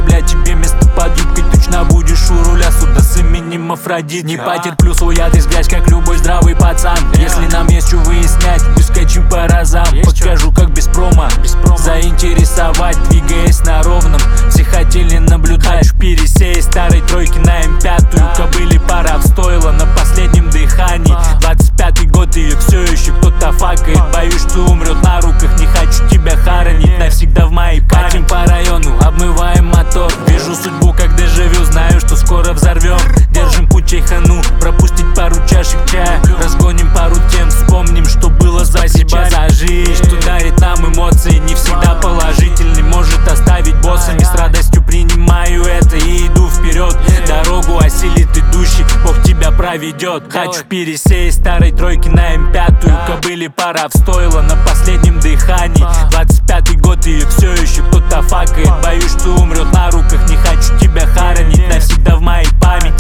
бля, тебе место под юбкой. Точно будешь у руля суда с именем Афродит. Не потерплю свой адрес, грязь, как любой здравый пацан. Если нам есть что выяснять, выскочим по разам. Покажу, как без промо заинтересовать, двигаясь на ровном. Все хотели наблюдать. Шпири сей старой тройки на М5. Кобыле пора встоила на последнем дыхании. 25-й год, ее все еще кто-то факает. Боюсь, что умрет на руках, не хочу тебя хоронить навсегда в моей памяти. Катим по району, обмываем мотор. Вижу судьбу, как дежавю, знаю, что скоро взорвем. Держим путь чайхану, пропустить пару чашек чая. Разгоним пару тем, вспомним, что было за сейчас. За жизнь, что дарит нам эмоции, не всегда положительный, может оставить боссами. С радостью принимаю это и иду вперед. Дорогу осилит идущий, Бог тебя проведет. Хочу пересесть старой тройки на М5. Кобыле пора встоила на последнем дыхании. 25-й год, ее все еще кто-то факает. Боюсь, что умрет на руках, не хочу тебя хоронить навсегда в моей памяти.